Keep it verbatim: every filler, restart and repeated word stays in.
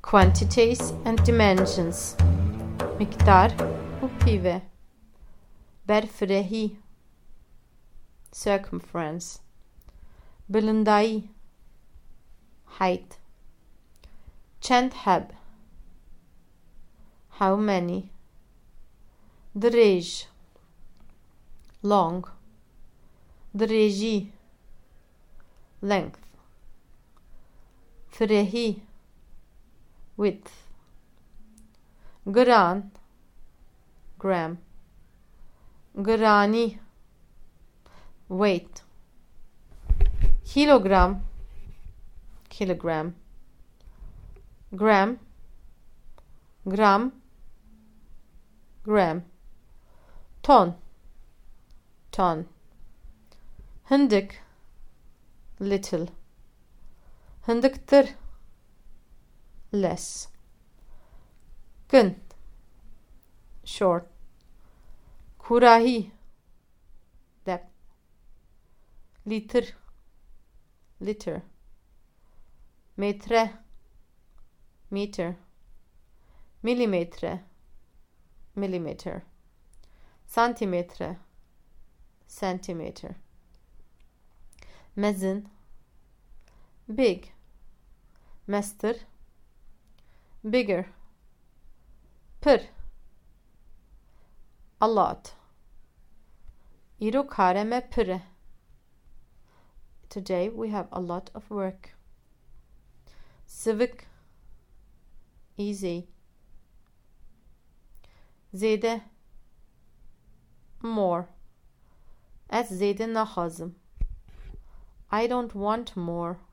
Quantities and dimensions. Miktar و پیوه. برفرهی circumference. بلندایی height. چند حب how many. دریج long. دریجی length. فرهی width. گران gram. گرانی weight. kilogram kilogram. gram gram gram. ton ton. هندك little. هندكتر less. gün short. kurahi depth. liter liter. metre meter. millimetre millimeter. santimetre centimeter. mezin big. master bigger. per a lot. İro kareme pire. Today we have a lot of work. Civic easy. زیده more. از زیده نخوازم. I don't want more.